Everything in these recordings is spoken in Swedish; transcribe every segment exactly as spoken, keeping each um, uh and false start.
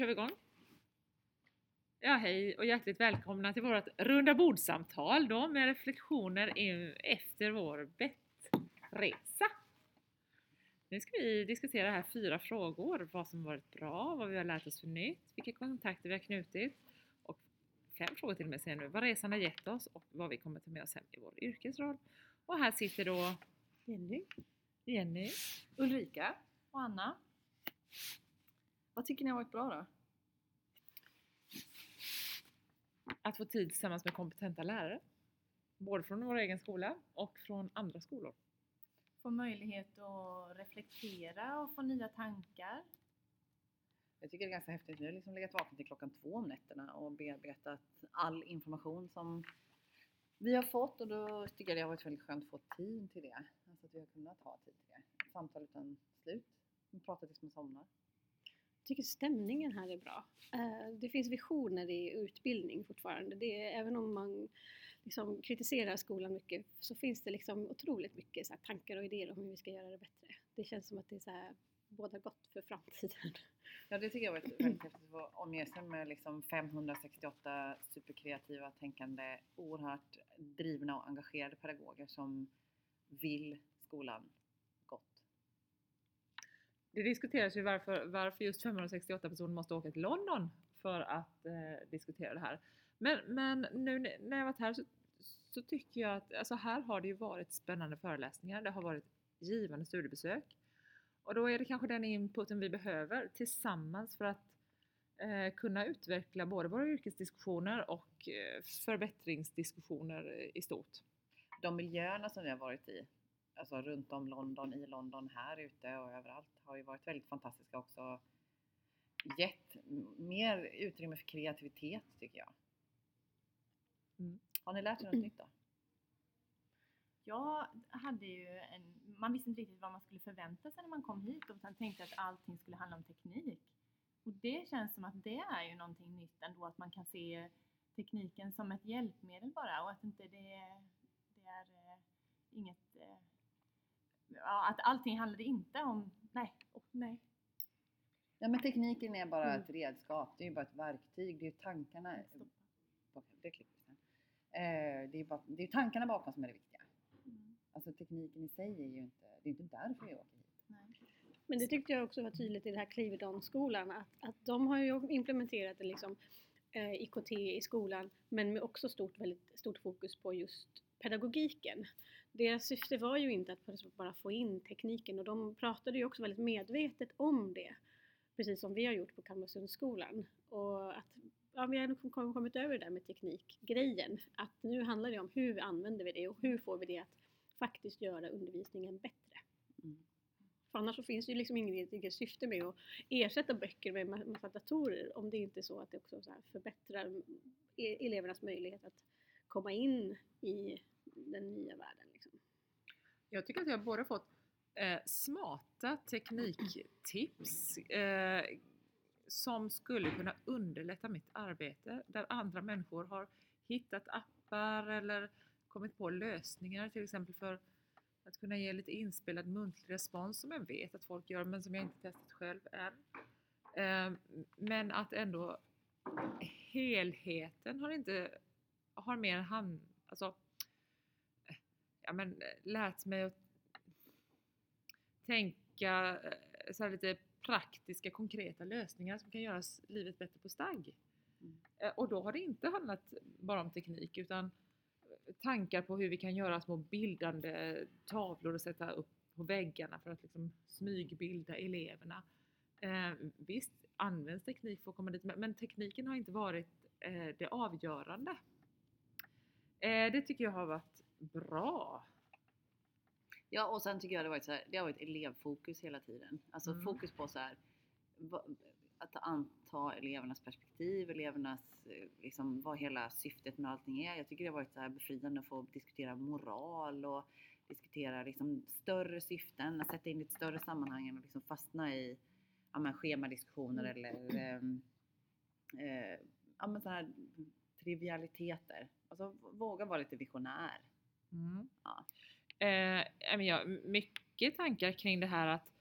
Kör vi igång? Ja, hej och hjärtligt välkomna till vårt runda bordsamtal då med reflektioner efter vår bettresa. Nu ska vi diskutera här fyra frågor. Vad som varit bra, vad vi har lärt oss för nytt, vilka kontakter vi har knutit och fem frågor till och med sen nu. Vad resan har gett oss och vad vi kommer ta med oss hem i vår yrkesroll. Och här sitter då Jenny, Jenny, Ulrika och Anna. Vad tycker ni har varit bra då? att få tid tillsammans med kompetenta lärare. Både från vår egen skola och från andra skolor. Få möjlighet att reflektera och få nya tankar. Jag tycker det är ganska häftigt. Vi har liksom legat vaken till klockan två om nätterna och bearbetat all information som vi har fått. Och då tycker jag det har varit väldigt skönt att få tid till det. Alltså att vi har kunnat ha tid till det. Ett samtal utan slut. Vi pratar tills man somnar. Jag tycker stämningen här är bra. Det finns visioner i utbildning fortfarande. Det är, även om man liksom kritiserar skolan mycket så finns det liksom otroligt mycket så här tankar och idéer om hur vi ska göra det bättre. Det känns som att det är så här, båda gott för framtiden. Ja, det tycker jag var väldigt häftigt att få omge sig med liksom femhundrasextioåtta superkreativa, tänkande, oerhört drivna och engagerade pedagoger som vill skolan gott. Det diskuteras ju varför, varför just femhundrasextioåtta personer måste åka till London för att eh, diskutera det här. Men, men nu när jag varit här så, så tycker jag att alltså här har det ju varit spännande föreläsningar. Det har varit givande studiebesök. Och då är det kanske den inputen vi behöver tillsammans för att eh, kunna utveckla både våra yrkesdiskussioner och eh, förbättringsdiskussioner i stort. De miljöerna som vi har varit i, alltså runt om London, i London, här ute och överallt, har ju varit väldigt fantastiska också. Gett mer utrymme för kreativitet tycker jag. Mm. Har ni lärt er något nytt då? Jag hade ju en, man visste inte riktigt vad man skulle förvänta sig när man kom hit. Och man tänkte att allting skulle handla om teknik. Och det känns som att det är ju någonting nytt ändå. Att man kan se tekniken som ett hjälpmedel bara. Och att inte det, det är eh, inget... Eh, ja, att allting handlade inte om... Nej, oh, nej. Ja, men tekniken är bara Mm. ett redskap. Det är ju bara ett verktyg. Det är ju tankarna... Det klipper sen. Eh, det är bara, det är tankarna bakom som är det viktiga. Mm. Alltså tekniken i sig är ju inte... Det är inte därför jag åker hit. Nej. Men det tyckte jag också var tydligt i den här Clivedon-skolan. Att, att de har ju implementerat en liksom, eh, I K T i skolan. Men med också stort, väldigt stort fokus på just pedagogiken. Deras syfte var ju inte att bara få in tekniken. Och de pratade ju också väldigt medvetet om det. Precis som vi har gjort på Kalmarsundsskolan. Och att ja, vi har kommit över det där med teknikgrejen. Att nu handlar det om hur använder vi det och hur får vi det att faktiskt göra undervisningen bättre. Mm. För annars så finns det ju liksom inget syfte med att ersätta böcker med en massa datorer. Om det inte är så att det också så här förbättrar elevernas möjlighet att komma in i den nya världen. Liksom. Jag tycker att jag både fått eh, smarta tekniktips eh, som skulle kunna underlätta mitt arbete. Där andra människor har hittat appar eller kommit på lösningar till exempel för att kunna ge lite inspelad muntlig respons som jag vet att folk gör men som jag inte testat själv än. Eh, men att ändå helheten har inte har mer hand, alltså ja men lärt mig att tänka så här lite praktiska, konkreta lösningar som kan göra livet bättre på stagg. Mm. Och då har det inte handlat bara om teknik utan tankar på hur vi kan göra små bildande tavlor och sätta upp på väggarna för att liksom smygbilda eleverna. Eh, visst används teknik för att komma dit, men tekniken har inte varit eh, det avgörande. Eh, det tycker jag har varit bra. Ja, och sen tycker jag det har varit så här, det har varit elevfokus hela tiden. Alltså Mm. fokus på så här, att anta elevernas perspektiv, elevernas, liksom vad hela syftet med allting är. Jag tycker det har varit så här befriande att få diskutera moral och diskutera liksom större syften, att sätta in i ett större sammanhang och liksom fastna i ja, men, schemadiskussioner mm. eller eh, ja, men, så här trivialiteter. Alltså våga vara lite visionär. Mm. Ja. Eh, ja, mycket tankar kring det här att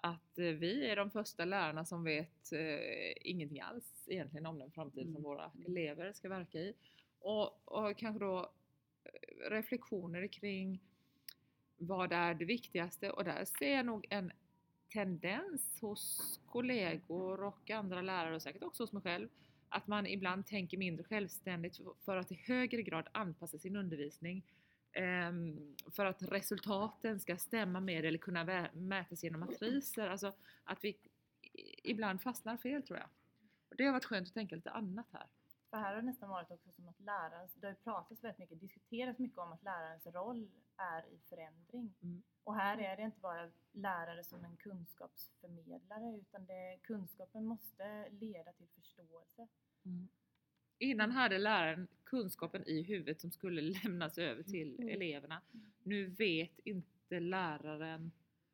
att eh, vi är de första lärarna som vet eh, ingenting alls egentligen om den framtid Mm. som våra elever ska verka i. Och, och kanske då eh, reflektioner kring vad är det viktigaste, och där ser jag nog en tendens hos kollegor och andra lärare och säkert också hos mig själv, att man ibland tänker mindre självständigt för- för att i högre grad anpassa sin undervisning ehm, för att resultaten ska stämma med eller kunna vä- mätas genom matriser. Alltså att vi i- ibland fastnar fel, tror jag. Och det har varit skönt att tänka lite annat här. För här har det nästan varit också som att lärarens, det har ju pratats väldigt mycket, diskuterats mycket om att lärarens roll är i förändring. Mm. Och här är det inte bara lärare som en kunskapsförmedlare, utan det, kunskapen måste leda till förståelse. Mm. Innan hade läraren kunskapen i huvudet som skulle lämnas över till Mm. eleverna. Nu vet inte läraren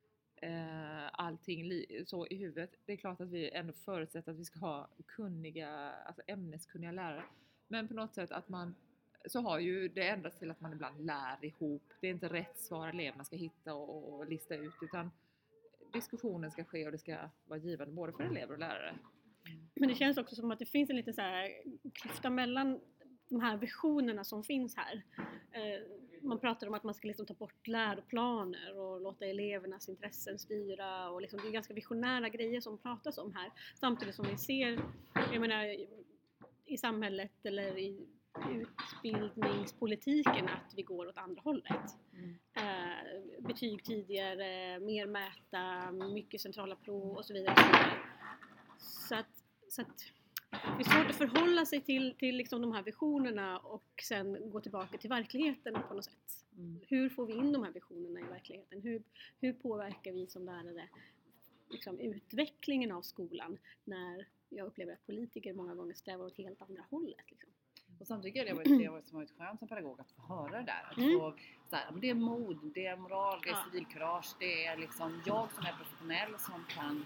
eh, allting li- så i huvudet. Det är klart att vi ändå förutsätter att vi ska ha kunniga, alltså ämneskunniga lärare. Men på något sätt att man, så har ju det ändrats till att man ibland lär ihop. Det är inte rätt svar eleverna ska hitta och, och lista ut, utan diskussionen ska ske och det ska vara givande både för elever och lärare. Men det känns också som att det finns en liten så här klyfta mellan de här visionerna som finns här. Eh, man pratar om att man ska liksom ta bort läroplaner och låta elevernas intressen styra, och liksom det är ganska visionära grejer som pratas om här. Samtidigt som vi ser, jag menar, i samhället eller i utbildningspolitiken att vi går åt andra hållet. Mm. Eh, betyg tidigare, mer mäta, mycket centrala prov och så vidare. Och så vidare. Så att, så att det är svårt att förhålla sig till, till liksom de här visionerna och sen gå tillbaka till verkligheten på något sätt. Mm. Hur får vi in de här visionerna i verkligheten? Hur, hur påverkar vi som lärare liksom utvecklingen av skolan när jag upplever att politiker många gånger strävar åt helt andra hållet? Liksom. Och samtidigt tycker jag det har varit, det har varit, som har varit skönt som pedagog att få höra det där. Att Mm. få, så här, det är mod, det är moral, det är Ja. civilkurage, det är liksom jag som är professionell som kan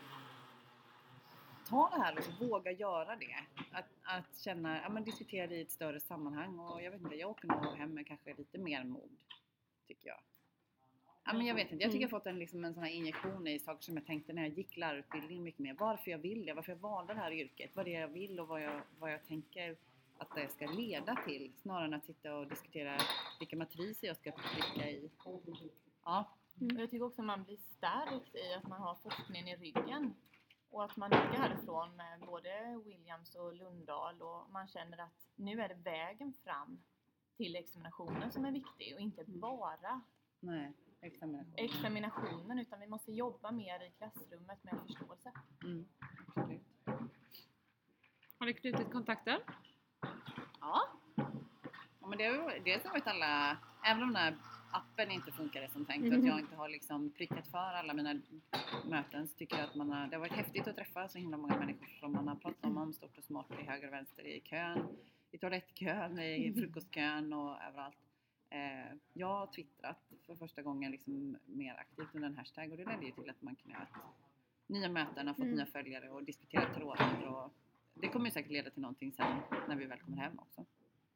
ta det här och så våga göra det. Att, att känna, ja men diskutera det i ett större sammanhang, och jag vet inte, jag åker nog hem med kanske lite mer mod, tycker jag. Ja men jag vet inte, jag tycker jag har fått en, liksom en sån här injektion i saker som jag tänkte när jag gick lärarutbildningen mycket mer. Varför jag vill det, varför jag valde det här yrket, vad det är jag vill och vad jag, vad jag tänker att det ska leda till. Snarare än att sitta och diskutera vilka matriser jag ska pricka i. Ja. Och jag tycker också att man blir stärkt i att man har forskningen i ryggen. Och att man åker härifrån med både Williams och Lundahl, och man känner att nu är det vägen fram till examinationen som är viktig och inte bara Nej, examination. examinationen, utan vi måste jobba mer i klassrummet med förståelse. Mm, absolut. Har ni knutit kontakter? Ja. Ja men det är ju det som varit alla, även om den här appen inte funkar som tänkt, Mm. att jag inte har liksom prickat för alla mina möten, så tycker jag att man har, det har varit häftigt att träffa så himla många människor som man har pratat om, om stort och smått, i höger och vänster, i kön, i toalettkön, i frukostkön och överallt. Eh, jag har twittrat för första gången liksom mer aktivt under en hashtag, och det ledde ju till att man kan ha nya möten, har fått Mm. nya följare och diskuterat trådar, och det kommer ju säkert leda till någonting sen när vi väl kommer hem också.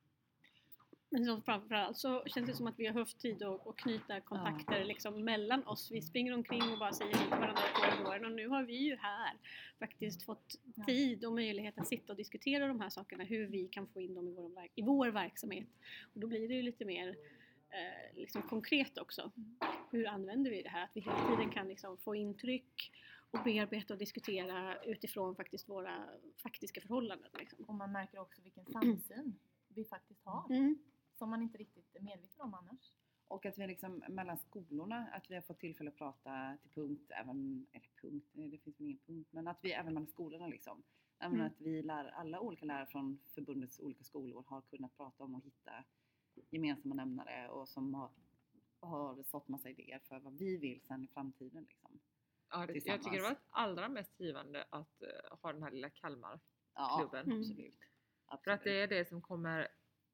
Men så framförallt så känns det som att vi har haft tid att, att knyta kontakter liksom mellan oss. Vi springer omkring och bara säger hej till varandra i korridoren, och nu har vi ju här faktiskt fått tid och möjlighet att sitta och diskutera de här sakerna, hur vi kan få in dem i vår, verk- i vår verksamhet. Och då blir det ju lite mer eh, liksom konkret också. Hur använder vi det här? Att vi hela tiden kan liksom få intryck och bearbeta och diskutera utifrån faktiskt våra faktiska förhållanden. Liksom. Och man märker också vilken samsyn vi faktiskt har, Mm. som man inte riktigt är medveten om annars. Och att vi liksom mellan skolorna, att vi har fått tillfälle att prata till punkt, även, eller punkt, det finns väl ingen punkt, men att vi även mellan skolorna liksom, även Mm. att vi lär, alla olika lärare från förbundets olika skolor har kunnat prata om och hitta gemensamma nämnare, och som har, har sått massa idéer för vad vi vill sen i framtiden liksom. Ja, det, jag Tillsammans. tycker det var allra mest givande att uh, ha den här lilla Kalmarklubben. Ja, Mm. absolut. absolut. För att det är det som kommer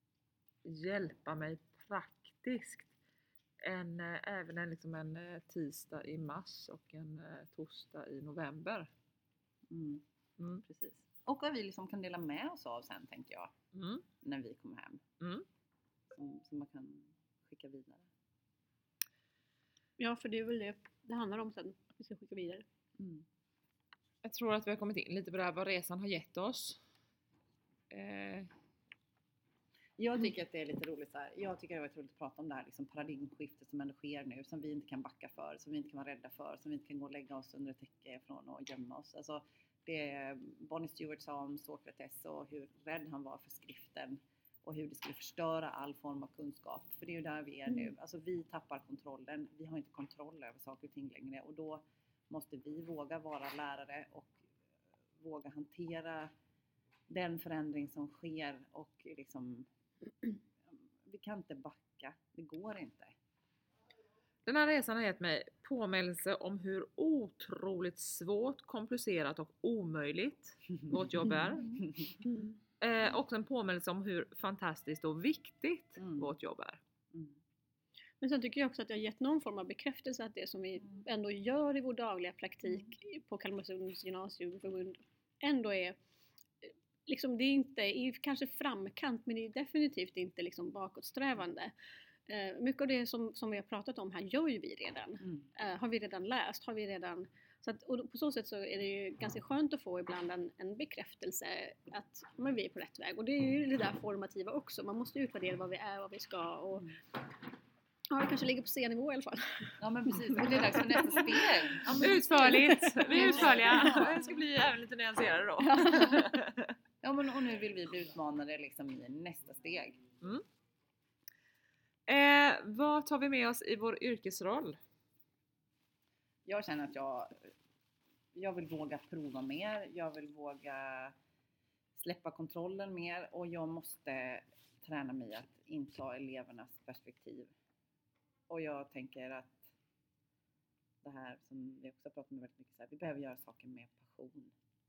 hjälpa mig praktiskt. En, eh, även en, liksom en eh, tisdag i mars och en eh, torsdag i november. Mm, Mm. precis. Och vad vi liksom kan dela med oss av sen, tänker jag, Mm. när vi kommer hem. Mm. Som, som man kan skicka vidare. Ja, för det är väl det det handlar om sen, att vi ska skicka vidare. Mm. Jag tror att vi har kommit in lite på det här vad resan har gett oss. Eh, Jag tycker att det är lite roligt så här. Jag tycker det var roligt att prata om det här liksom paradigmskiftet som ändå sker nu, som vi inte kan backa för, som vi inte kan vara rädda för, som vi inte kan gå och lägga oss under ett täcke från och gömma oss. Alltså det Bonnie Stewart sa om Sokrates och hur rädd han var för skriften och hur det skulle förstöra all form av kunskap. För det är ju där vi är nu. Alltså vi tappar kontrollen. Vi har inte kontroll över saker och ting längre, och då måste vi våga vara lärare och våga hantera den förändring som sker, och liksom vi kan inte backa, det går inte. Den här resan har gett mig påminnelse om hur otroligt svårt, komplicerat och omöjligt vårt jobb är. Mm. Eh, också en påminnelse om hur fantastiskt och viktigt Mm. vårt jobb är. Mm. Men sen tycker jag också att det har gett någon form av bekräftelse att det som vi Mm. ändå gör i vår dagliga praktik på Kalmarsunds gymnasieförbund ändå är eh, liksom det är inte i kanske framkant, men det är definitivt inte liksom bakåtsträvande. Eh, mycket av det som, som vi har pratat om här gör ju vi redan. Mm. Eh, har vi redan läst, har vi redan så att, och på så sätt så är det ju ganska skönt att få ibland en, en bekräftelse att men vi är på rätt väg. Och det är ju det där formativa också. Man måste utvärdera vad vi är, vad vi ska, och ja, det kanske ligger på C-nivå i alla fall. Ja men precis, och det är dags för nästa steg. Ja, men Utförligt! Vi är utförliga. Det ska bli även lite nyanserade då. Ja men och nu vill vi bli utmanade liksom i nästa steg. Mm. Eh, vad tar vi med oss i vår yrkesroll? Jag känner att jag, jag vill våga prova mer, jag vill våga släppa kontrollen mer, och jag måste träna mig att inta elevernas perspektiv. Och jag tänker att det här som vi också pratar om väldigt mycket, så här, vi behöver göra saker med passion.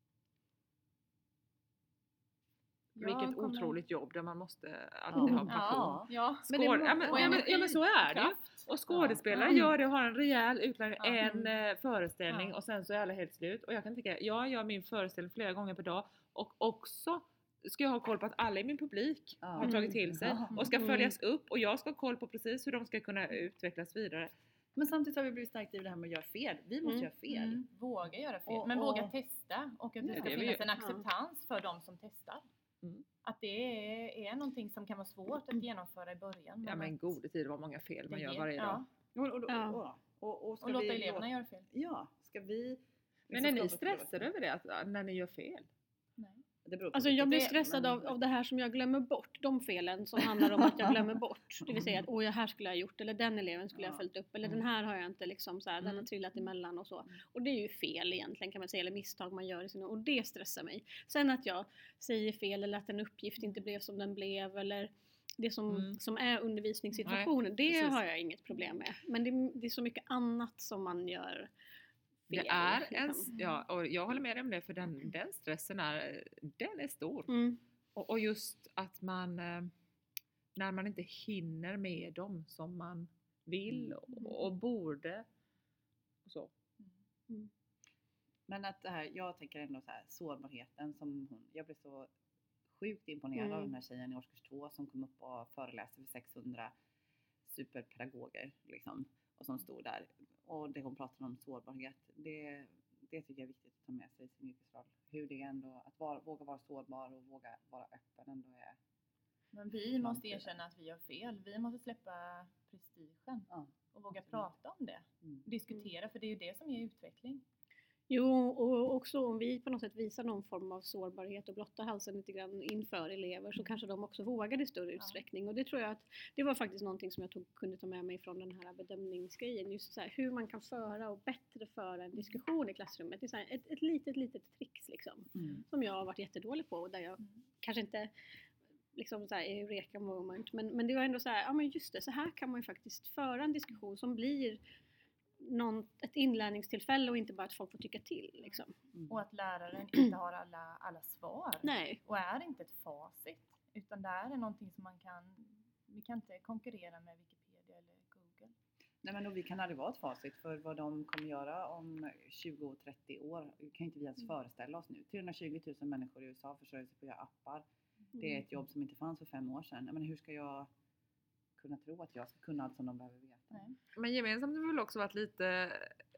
Jag Vilket kommer- otroligt jobb där man måste alltid Ja. ha passion. Ja, ja. Men det Skåd- må- ja, men, och ja, men, ja men så är det ju. kraft. Och skådespelare Ja. gör det och har en rejäl utlärning, Ja. en eh, föreställning, Ja. och sen så är alla helt slut. Och jag kan tänka, jag gör min föreställning flera gånger per dag, och också ska jag ha koll på att alla i min publik Ja. har tagit till sig Ja. och ska Mm. följas upp, och jag ska ha koll på precis hur de ska kunna utvecklas vidare. Men samtidigt har vi blivit starkt i det här med att göra fel. Vi måste Mm. göra fel. Mm. Våga göra fel, Och- men och- våga testa, och att det Ja, ska det är vi finnas ju. en acceptans för de som testar. Mm. Att det är, är någonting som kan vara svårt att genomföra i början. Ja men att gode tid vad många fel man det gör ger- varje dag. ja. Och, och, och, Ja. och, och, och, ska Och låta vi eleverna låta- göra fel. Ja, ska vi... Men är ni skapa ett stressade över det, att, när ni gör fel? Nej. Det beror på Alltså jag vilket blir fel, stressad men- av, av det här som jag glömmer bort, de felen som handlar om att jag glömmer bort. Det vill säga att åh, det här skulle jag ha gjort, eller den eleven skulle jag ha Ja. följt upp, eller Mm. den här har jag inte liksom så här, den har Mm. trillat emellan och så. Mm. Och det är ju fel egentligen kan man säga, eller misstag man gör i sina, och det stressar mig. Sen att jag säger fel, eller att en uppgift inte blev som den blev, eller det som, Mm. som är undervisningssituationen, det precis. har jag inget problem med. Men det, det är så mycket annat som man gör fel. Det är en, liksom. ja, och jag håller med dig om det, för den, den stressen är, den är stor. Mm. Och, och just att man, eh, när man inte hinner med dem som man vill och, och borde. Och så. Men att det här, jag tänker ändå så här, sårbarheten som hon, jag blev så sjukt imponerad Mm. av den här tjejen i årskurs två som kom upp och föreläste för sexhundra superpedagoger liksom, och som stod där. Och det hon pratade om sårbarhet, det, det tycker jag är viktigt att ta med sig i sin yrkesroll. Hur det är ändå, att vara, våga vara sårbar och våga vara öppen ändå är. Men vi måste erkänna att vi gör fel. Vi måste släppa prestigen Ja. och våga Absolut. prata om det. Mm. Diskutera, för det är ju det som ger utveckling. Jo, och också om vi på något sätt visar någon form av sårbarhet och blottar halsen lite grann inför elever, så kanske de också vågar i större utsträckning. Och det tror jag att det var faktiskt någonting som jag tog, kunde ta med mig från den här bedömningsgrejen. Just så här, hur man kan föra och bättre föra en diskussion i klassrummet. Det är så här, ett, ett litet, litet tricks liksom, Mm. som jag har varit jättedålig på, och där jag Mm. kanske inte liksom så här eureka moment, men, men det var ändå så här, ja men just det, så här kan man ju faktiskt föra en diskussion som blir någon, ett inlärningstillfälle och inte bara att folk får tycka till liksom. Mm. Och att läraren inte har alla, alla svar. Nej. Och är inte ett facit. Utan det här är någonting som man kan, vi kan inte konkurrera med Wikipedia eller Google. Nej men och vi kan aldrig vara ett facit för vad de kommer göra om tjugo till trettio år. Det kan inte vi ens föreställa oss nu. trehundratjugo tusen människor i U S A försörjer sig på att göra appar. Det är ett jobb som inte fanns för fem år sedan. Men hur ska jag kunna tro att jag ska kunna allt som de behöver veta? Nej. Men gemensamt har vi väl också varit lite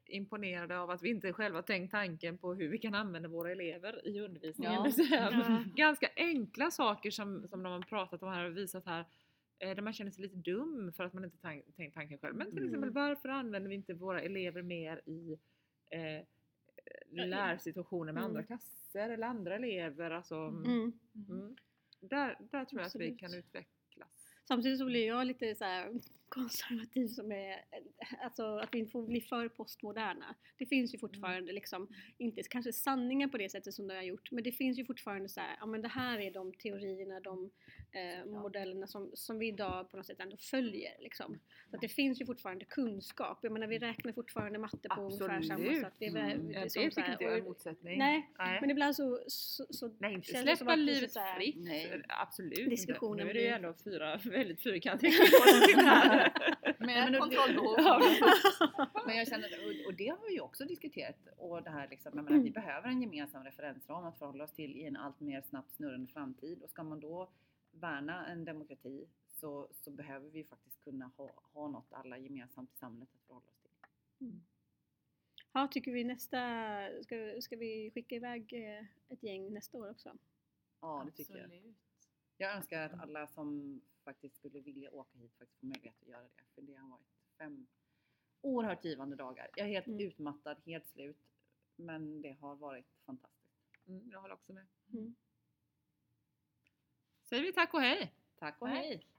imponerade av att vi inte själva tänkt tanken på hur vi kan använda våra elever i undervisningen. Ja. Det vill säga, Ja. ganska enkla saker som, som de har pratat om här och visat här, eh, där man känner sig lite dum för att man inte tank, tänkt tanken själv. Men till Mm. exempel, varför använder vi inte våra elever mer i eh, lärsituationer med Mm. andra klasser eller andra elever? Alltså, mm. Mm. Mm. Där, där tror jag att vi Absolut. kan utvecklas. Samtidigt så blir jag lite så här konservativ som är, alltså att vi inte får bli för postmoderna. Det finns ju fortfarande liksom, inte kanske sanningar på det sättet som det har gjort, men det finns ju fortfarande så här, ja men det här är de teorierna, de eh, modellerna som, som vi idag på något sätt ändå följer liksom. Så att det finns ju fortfarande kunskap. Jag menar vi räknar fortfarande matte på ungefär samma Absolut. sätt. Det är, Mm. det Ja, är det som så tycker här, inte jag är en och- motsättning. Nej, Nej. men ibland så, så, så Nej, inte känns det som släppa att det är livet så här- fritt. Nej. Absolut Diskussionen inte. Nu är det ju blir- ändå fyra väldigt fyrkantiga till här. Med men- kontrollbehov. Ja, Men jag känner, och- och det har vi ju också diskuterat, och det här liksom, jag menar, vi behöver en gemensam referensram att förhålla oss till i en allt mer snabbt snurrande framtid, och ska man då värna en demokrati så, så behöver vi faktiskt kunna ha, ha något alla gemensamt i samhället att förhålla oss till. Ja, tycker vi nästa, ska, ska vi skicka iväg eh, ett gäng nästa år också? Ja, det tycker jag. Absolut. Jag önskar att alla som faktiskt skulle vilja åka hit faktiskt får möjlighet att göra det, för det har varit fem oerhört givande dagar. Jag är helt Mm. utmattad, helt slut, men det har varit fantastiskt. Mm, jag håller också med. Mm. Säger vi tack och hej! Tack och Tack. hej!